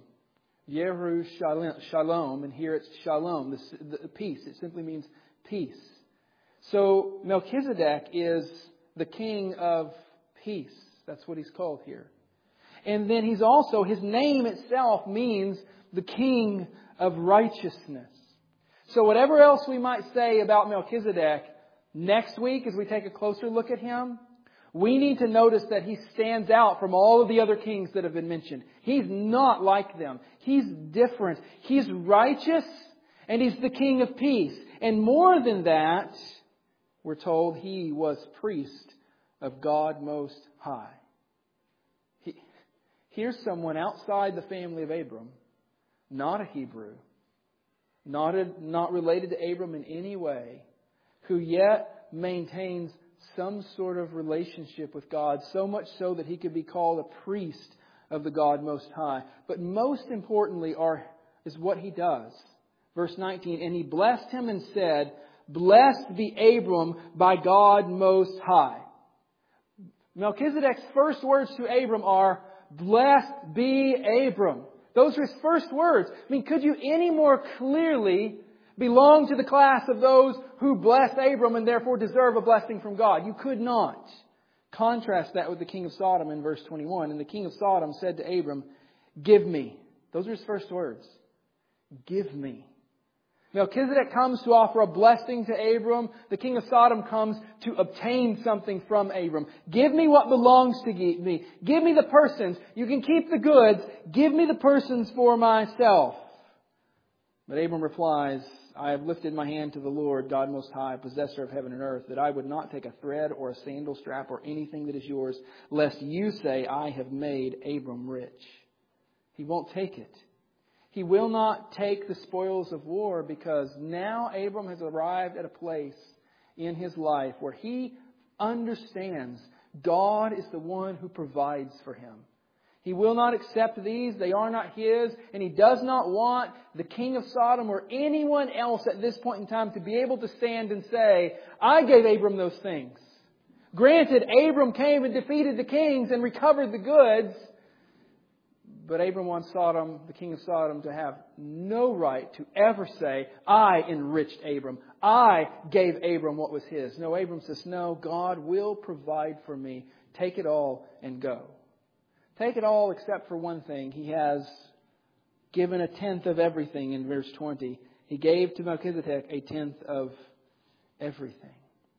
Speaker 1: Yerushalom, and here it's Shalom, the, the peace. It simply means peace. So Melchizedek is the king of peace. That's what he's called here. And then he's also, his name itself means the king of righteousness. So whatever else we might say about Melchizedek, next week as we take a closer look at him, we need to notice that he stands out from all of the other kings that have been mentioned. He's not like them. He's different. He's righteous and he's the king of peace. And more than that, we're told he was priest of God Most High. He, here's someone outside the family of Abram, not a Hebrew, Not, a, not related to Abram in any way, who yet maintains some sort of relationship with God, so much so that he could be called a priest of the God Most High. But most importantly are, is what he does. Verse nineteen, and he blessed him and said, blessed be Abram by God Most High. Melchizedek's first words to Abram are, blessed be Abram. Those are his first words. I mean, could you any more clearly belong to the class of those who bless Abram and therefore deserve a blessing from God? You could not. Contrast that with the king of Sodom in verse twenty-one. And the king of Sodom said to Abram, give me. Those are his first words. Give me. Melchizedek comes to offer a blessing to Abram. The king of Sodom comes to obtain something from Abram. Give me what belongs to me. Give me the persons. You can keep the goods. Give me the persons for myself. But Abram replies, I have lifted my hand to the Lord, God Most High, possessor of heaven and earth, that I would not take a thread or a sandal strap or anything that is yours, lest you say, I have made Abram rich. He won't take it. He will not take the spoils of war because now Abram has arrived at a place in his life where he understands God is the one who provides for him. He will not accept these. They are not his. And he does not want the king of Sodom or anyone else at this point in time to be able to stand and say, I gave Abram those things. Granted, Abram came and defeated the kings and recovered the goods. But Abram wants Sodom, the king of Sodom, to have no right to ever say, I enriched Abram. I gave Abram what was his. No, Abram says, no, God will provide for me. Take it all and go. Take it all except for one thing. He has given a tenth of everything in verse twenty. He gave to Melchizedek a tenth of everything.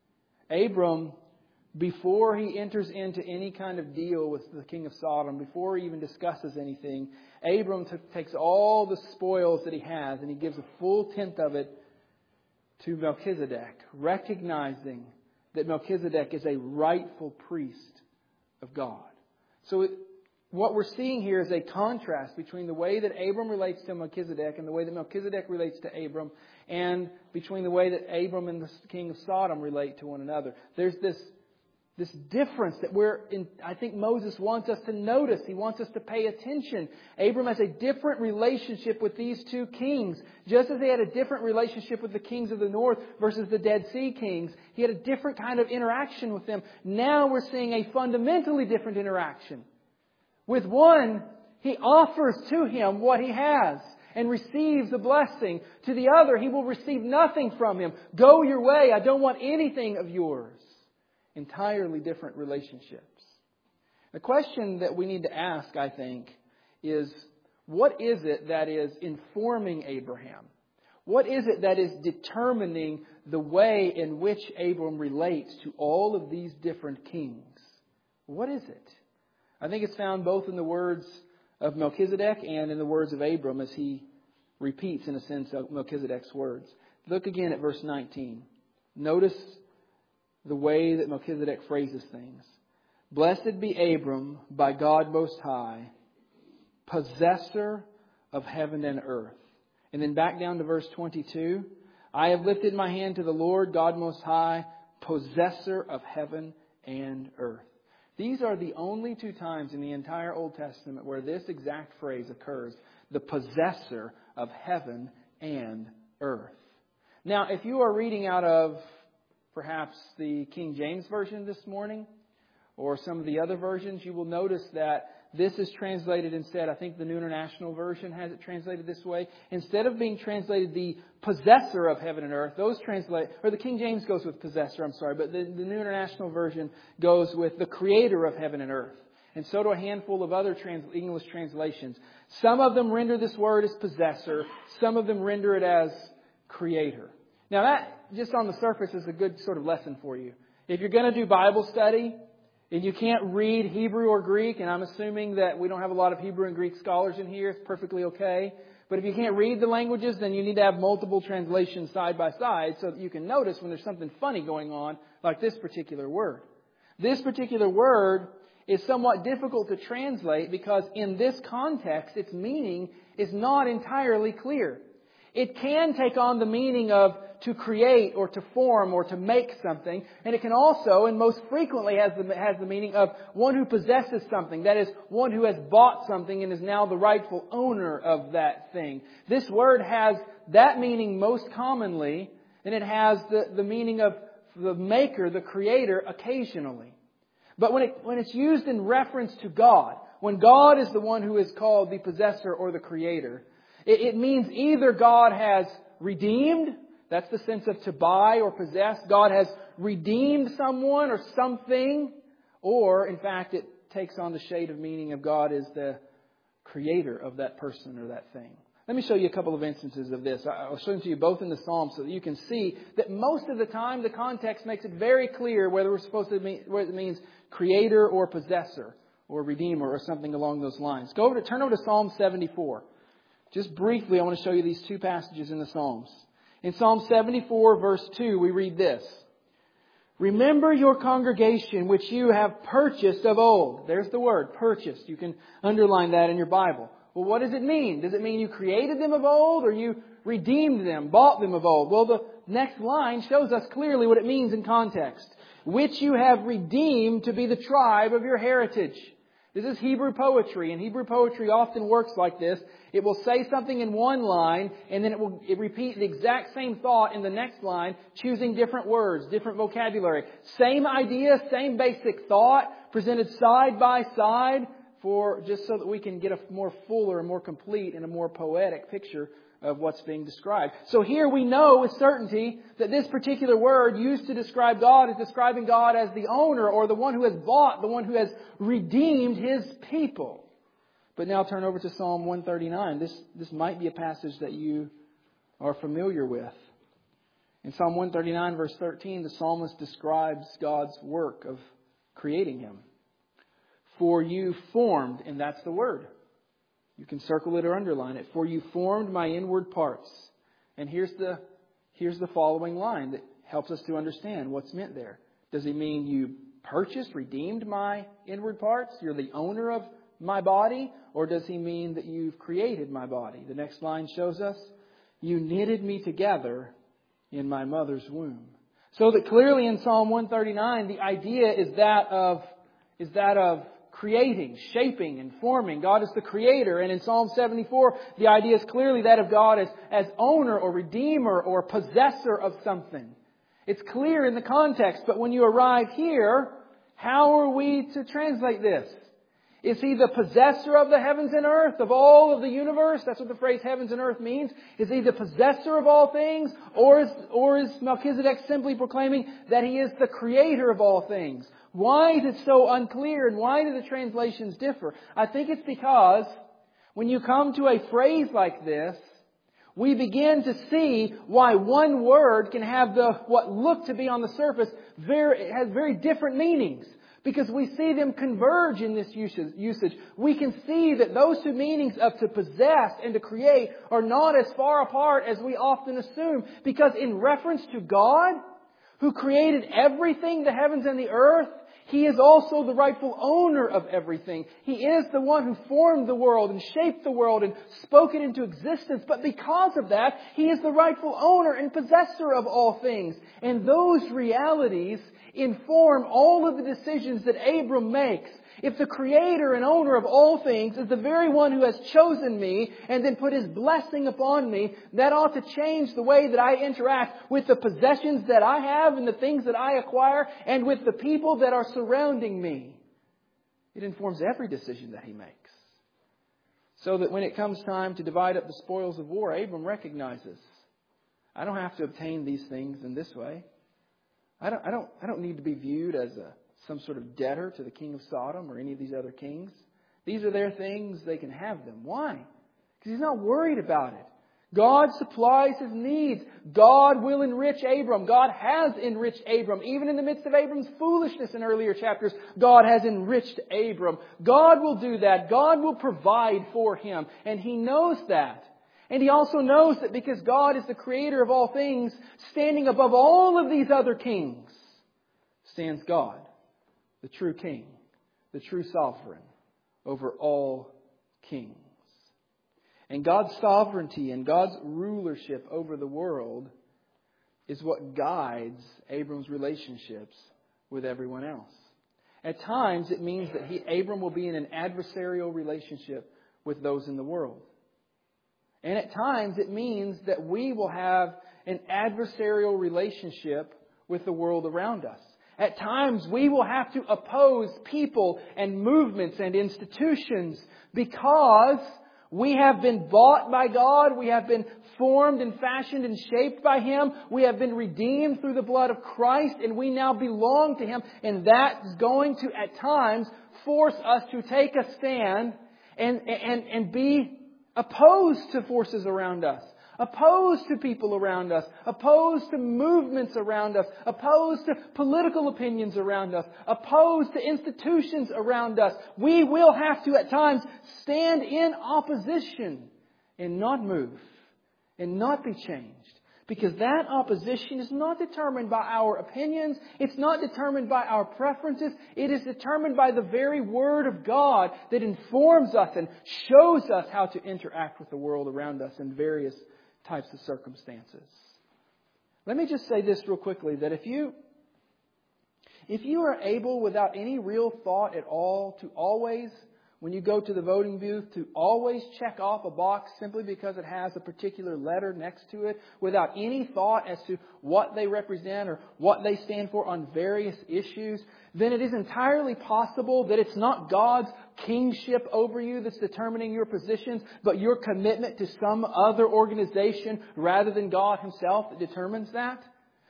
Speaker 1: Abram, before he enters into any kind of deal with the king of Sodom, before he even discusses anything, Abram t- takes all the spoils that he has and he gives a full tenth of it to Melchizedek, recognizing that Melchizedek is a rightful priest of God. So it, what we're seeing here is a contrast between the way that Abram relates to Melchizedek and the way that Melchizedek relates to Abram, and between the way that Abram and the king of Sodom relate to one another. There's this This difference that we're in, I think Moses wants us to notice. He wants us to pay attention. Abram has a different relationship with these two kings. Just as he had a different relationship with the kings of the north versus the Dead Sea kings, he had a different kind of interaction with them. Now we're seeing a fundamentally different interaction. With one, he offers to him what he has and receives a blessing. To the other, he will receive nothing from him. Go your way. I don't want anything of yours. Entirely different relationships. The question that we need to ask, I think, is what is it that is informing Abraham? What is it that is determining the way in which Abram relates to all of these different kings? What is it? I think it's found both in the words of Melchizedek and in the words of Abram as he repeats, in a sense, of Melchizedek's words. Look again at verse nineteen. Notice the way that Melchizedek phrases things. Blessed be Abram by God Most High, possessor of heaven and earth. And then back down to verse twenty-two. I have lifted my hand to the Lord God Most High, possessor of heaven and earth. These are the only two times in the entire Old Testament where this exact phrase occurs. The possessor of heaven and earth. Now, if you are reading out of perhaps the King James Version this morning, or some of the other versions, you will notice that this is translated instead. I think the New International Version has it translated this way. Instead of being translated the possessor of heaven and earth, those translate, or the King James goes with possessor, I'm sorry, but the, the New International Version goes with the creator of heaven and earth. And so do a handful of other trans, English translations. Some of them render this word as possessor. Some of them render it as creator. Now that, just on the surface, is a good sort of lesson for you. If you're going to do Bible study and you can't read Hebrew or Greek, and I'm assuming that we don't have a lot of Hebrew and Greek scholars in here, it's perfectly okay. But if you can't read the languages, then you need to have multiple translations side by side so that you can notice when there's something funny going on, like this particular word. This particular word is somewhat difficult to translate because in this context, its meaning is not entirely clear. It can take on the meaning of to create or to form or to make something. And it can also, and most frequently has the, has the meaning of one who possesses something. That is, one who has bought something and is now the rightful owner of that thing. This word has that meaning most commonly, and it has the, the meaning of the maker, the creator, occasionally. But when it, when it's used in reference to God, when God is the one who is called the possessor or the creator, it, it means either God has redeemed, that's the sense of to buy or possess. God has redeemed someone or something. Or, in fact, it takes on the shade of meaning of God as the creator of that person or that thing. Let me show you a couple of instances of this. I'll show them to you both in the Psalms so that you can see that most of the time the context makes it very clear whether we're supposed to mean, whether it means creator or possessor or redeemer or something along those lines. Go over to, turn over to Psalm seventy-four. Just briefly, I want to show you these two passages in the Psalms. In Psalm seventy-four, verse two, we read this. Remember your congregation which you have purchased of old. There's the word, purchased. You can underline that in your Bible. Well, what does it mean? Does it mean you created them of old or you redeemed them, bought them of old? Well, the next line shows us clearly what it means in context. Which you have redeemed to be the tribe of your heritage. This is Hebrew poetry, and Hebrew poetry often works like this. It will say something in one line, and then it will it repeat the exact same thought in the next line, choosing different words, different vocabulary. Same idea, same basic thought, presented side by side, for just so that we can get a more fuller and more complete and a more poetic picture of what's being described. So here we know with certainty that this particular word used to describe God is describing God as the owner or the one who has bought, the one who has redeemed His people. But now turn over to Psalm one thirty-nine. This, this might be a passage that you are familiar with. In Psalm one thirty-nine, verse thirteen, the psalmist describes God's work of creating Him. For you formed, and that's the word. You can circle it or underline it. For you formed my inward parts. And here's the, here's the following line that helps us to understand what's meant there. Does He mean you purchased, redeemed my inward parts? You're the owner of my body? Or does He mean that you've created my body? The next line shows us, you knitted me together in my mother's womb. So that clearly in Psalm one thirty-nine, the idea is that of, is that of creating, shaping, and forming. God is the creator. And in Psalm seventy-four, the idea is clearly that of God as, as owner or redeemer or possessor of something. It's clear in the context, but when you arrive here, how are we to translate this? Is He the possessor of the heavens and earth, of all of the universe? That's what the phrase heavens and earth means. Is He the possessor of all things? Or is, or is Melchizedek simply proclaiming that He is the creator of all things? Why is it so unclear and why do the translations differ? I think it's because when you come to a phrase like this, we begin to see why one word can have the what look to be on the surface very, has very different meanings. Because we see them converge in this usage. We can see that those two meanings of to possess and to create are not as far apart as we often assume. Because in reference to God, who created everything, the heavens and the earth, He is also the rightful owner of everything. He is the one who formed the world and shaped the world and spoke it into existence. But because of that, He is the rightful owner and possessor of all things. And those realities inform all of the decisions that Abram makes. If the creator and owner of all things is the very one who has chosen me and then put His blessing upon me, that ought to change the way that I interact with the possessions that I have and the things that I acquire and with the people that are surrounding me. It informs every decision that He makes. So that when it comes time to divide up the spoils of war, Abram recognizes, I don't have to obtain these things in this way. I don't, I don't, I don't need to be viewed as a some sort of debtor to the king of Sodom or any of these other kings. These are their things. They can have them. Why? Because He's not worried about it. God supplies His needs. God will enrich Abram. God has enriched Abram. Even in the midst of Abram's foolishness in earlier chapters, God has enriched Abram. God will do that. God will provide for him. And He knows that. And He also knows that because God is the creator of all things, standing above all of these other kings, stands God, the true King, the true sovereign over all kings. And God's sovereignty and God's rulership over the world is what guides Abram's relationships with everyone else. At times, it means that he, Abram will be in an adversarial relationship with those in the world. And at times, it means that we will have an adversarial relationship with the world around us. At times, we will have to oppose people and movements and institutions because we have been bought by God. We have been formed and fashioned and shaped by Him. We have been redeemed through the blood of Christ, and we now belong to Him. And that is going to, at times, force us to take a stand and, and, and be opposed to forces around us, opposed to people around us, opposed to movements around us, opposed to political opinions around us, opposed to institutions around us. We will have to at times stand in opposition and not move and not be changed. Because that opposition is not determined by our opinions. It's not determined by our preferences. It is determined by the very Word of God that informs us and shows us how to interact with the world around us in various types of circumstances. Let me just say this real quickly, that if you, if you are able without any real thought at all to always, when you go to the voting booth, to always check off a box simply because it has a particular letter next to it, without any thought as to what they represent or what they stand for on various issues, then it is entirely possible that it's not God's kingship over you that's determining your positions, but your commitment to some other organization rather than God Himself that determines that.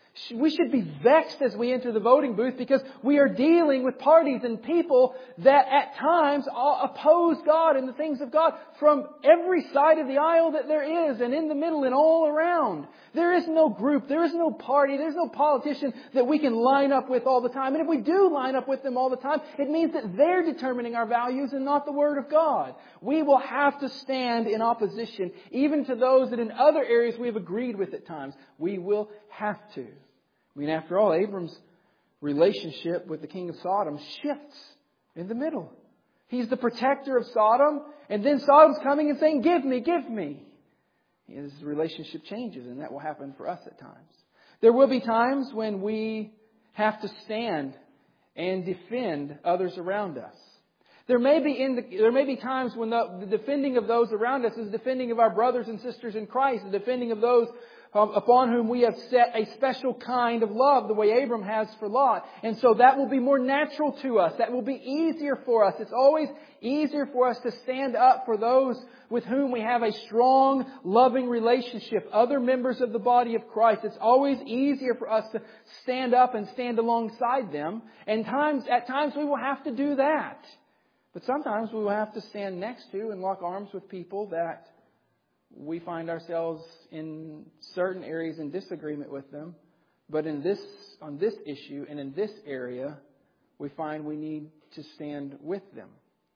Speaker 1: We should be vexed as we enter the voting booth because we are dealing with parties and people that at times oppose God and the things of God from every side of the aisle that there is, and in the middle and all around. There is no group, there is no party, there is no politician that we can line up with all the time. And if we do line up with them all the time, it means that they're determining our values and not the Word of God. We will have to stand in opposition even to those that in other areas we have agreed with at times. We will have to. I mean, after all, Abram's relationship with the king of Sodom shifts in the middle. He's the protector of Sodom, and then Sodom's coming and saying, give me, give me. His relationship changes, and that will happen for us at times. There will be times when we have to stand and defend others around us. There may be in the, there may be times when the, the defending of those around us is defending of our brothers and sisters in Christ, the defending of those upon whom we have set a special kind of love, the way Abram has for Lot. And so that will be more natural to us. That will be easier for us. It's always easier for us to stand up for those with whom we have a strong, loving relationship, other members of the body of Christ. It's always easier for us to stand up and stand alongside them. And times, at times we will have to do that. But sometimes we will have to stand next to and lock arms with people that we find ourselves in certain areas in disagreement with them. But in this, on this issue and in this area, we find we need to stand with them.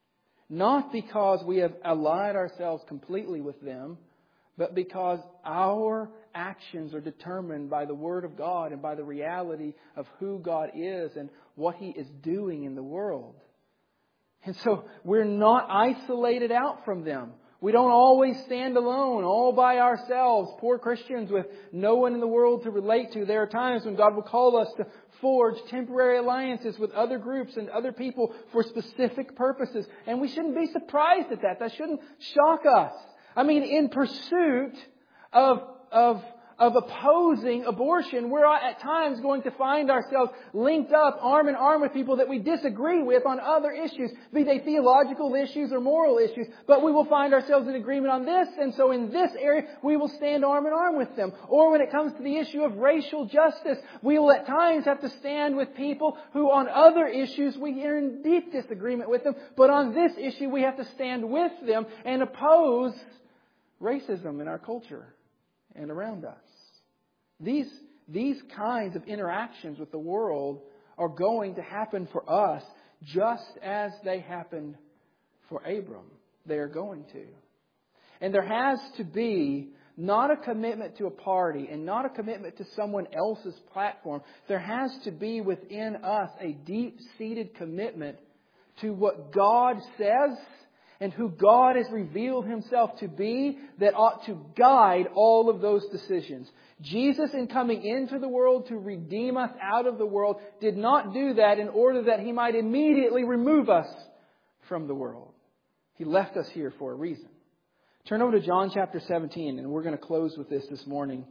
Speaker 1: Not because we have allied ourselves completely with them, but because our actions are determined by the Word of God and by the reality of who God is and what He is doing in the world. And so we're not isolated out from them. We don't always stand alone, all by ourselves, poor Christians with no one in the world to relate to. There are times when God will call us to forge temporary alliances with other groups and other people for specific purposes. And we shouldn't be surprised at that. That shouldn't shock us. I mean, in pursuit of, of, of opposing abortion, we're at times going to find ourselves linked up arm in arm with people that we disagree with on other issues, be they theological issues or moral issues. But we will find ourselves in agreement on this, and so in this area we will stand arm in arm with them. Or when it comes to the issue of racial justice, we will at times have to stand with people who on other issues we are in deep disagreement with them. But on this issue we have to stand with them and oppose racism in our culture and around us. These, these kinds of interactions with the world are going to happen for us just as they happened for Abram. They are going to. And there has to be not a commitment to a party and not a commitment to someone else's platform. There has to be within us a deep-seated commitment to what God says and who God has revealed Himself to be that ought to guide all of those decisions. Jesus, in coming into the world to redeem us out of the world, did not do that in order that He might immediately remove us from the world. He left us here for a reason. Turn over to John chapter seventeen, and we're going to close with this this morning.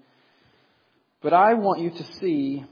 Speaker 1: But I want you to see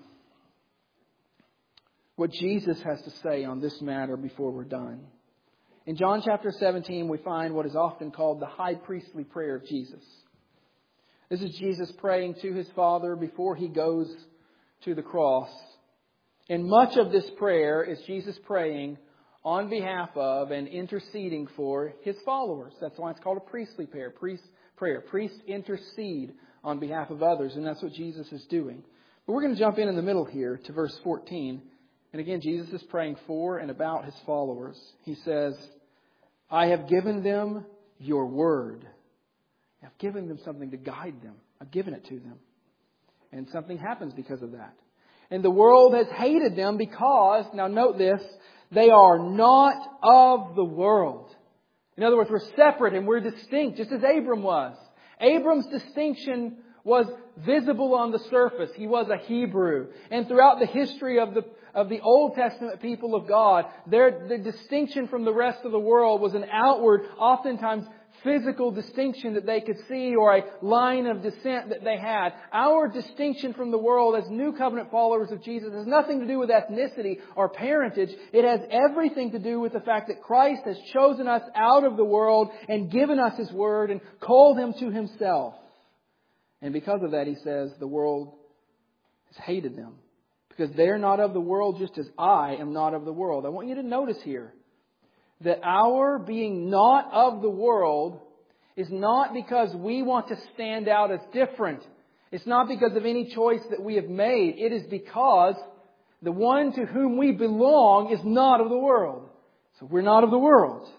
Speaker 1: what Jesus has to say on this matter before we're done. In John chapter seventeen, we find what is often called the high priestly prayer of Jesus. This is Jesus praying to His Father before He goes to the cross. And much of this prayer is Jesus praying on behalf of and interceding for His followers. That's why it's called a priestly prayer. Priest prayer. Priests intercede on behalf of others, and that's what Jesus is doing. But we're going to jump in in the middle here to verse fourteen. And again, Jesus is praying for and about His followers. He says, I have given them your word. I've given them something to guide them. I've given it to them. And something happens because of that. And the world has hated them because, now note this, they are not of the world. In other words, we're separate and we're distinct, just as Abram was. Abram's distinction was visible on the surface. He was a Hebrew. And throughout the history of the of the Old Testament people of God, their the distinction from the rest of the world was an outward, oftentimes physical distinction that they could see, or a line of descent that they had. Our distinction from the world as New Covenant followers of Jesus has nothing to do with ethnicity or parentage. It has everything to do with the fact that Christ has chosen us out of the world and given us His Word and called Him to Himself. And because of that, He says, the world has hated them. Because they're not of the world just as I am not of the world. I want you to notice here that our being not of the world is not because we want to stand out as different. It's not because of any choice that we have made. It is because the one to whom we belong is not of the world. So we're not of the world.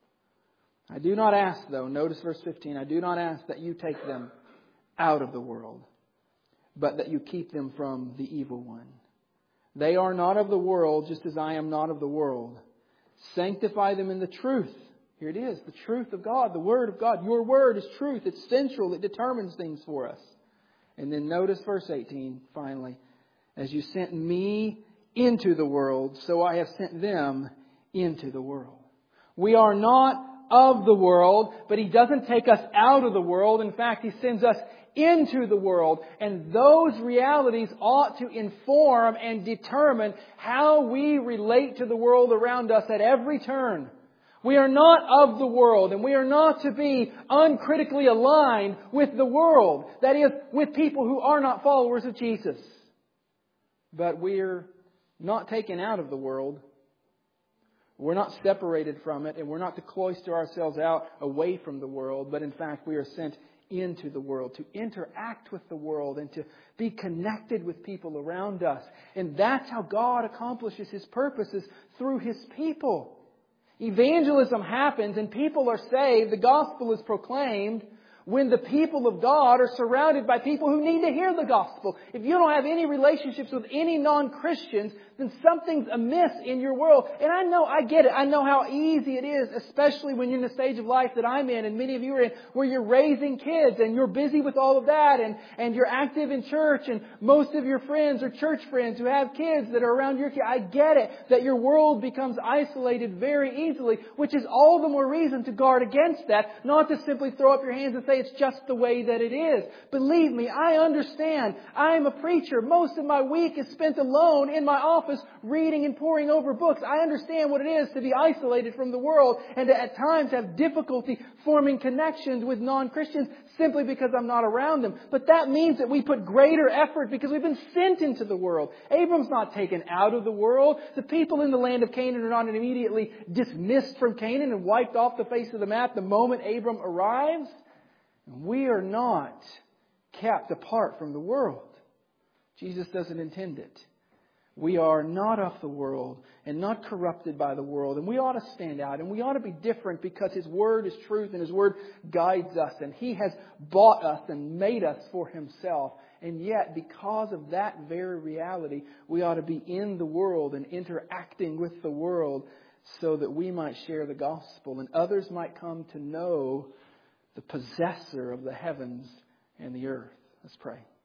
Speaker 1: I do not ask, though, notice verse fifteen, I do not ask that you take them out of the world, but that you keep them from the evil one. They are not of the world, just as I am not of the world. Sanctify them in the truth. Here it is, the truth of God, the Word of God. Your Word is truth. It's central. It determines things for us. And then notice verse eighteen, finally. As you sent me into the world, so I have sent them into the world. We are not of the world, but He doesn't take us out of the world. In fact, He sends us into the world. And those realities ought to inform and determine how we relate to the world around us at every turn. We are not of the world, and we are not to be uncritically aligned with the world. That is, with people who are not followers of Jesus. But we're not taken out of the world. We're not separated from it, and we're not to cloister ourselves out away from the world, but in fact we are sent into the world, to interact with the world and to be connected with people around us. And that's how God accomplishes His purposes, through His people. Evangelism happens and people are saved, the gospel is proclaimed, when the people of God are surrounded by people who need to hear the gospel. If you don't have any relationships with any non-Christians, then something's amiss in your world. And I know, I get it. I know how easy it is, especially when you're in the stage of life that I'm in and many of you are in, where you're raising kids and you're busy with all of that and, and you're active in church and most of your friends are church friends who have kids that are around your kids. I get it that your world becomes isolated very easily, which is all the more reason to guard against that, not to simply throw up your hands and say it's just the way that it is. Believe me, I understand. I am a preacher. Most of my week is spent alone in my office reading and poring over books. I understand what it is to be isolated from the world and to at times have difficulty forming connections with non-Christians simply because I'm not around them. But that means that we put greater effort because we've been sent into the world. Abram's not taken out of the world. The people in the land of Canaan are not immediately dismissed from Canaan and wiped off the face of the map the moment Abram arrives. We are not kept apart from the world. Jesus doesn't intend it. We are not of the world and not corrupted by the world. And we ought to stand out and we ought to be different because His Word is truth and His Word guides us. And He has bought us and made us for Himself. And yet, because of that very reality, we ought to be in the world and interacting with the world so that we might share the gospel and others might come to know the possessor of the heavens and the earth. Let's pray.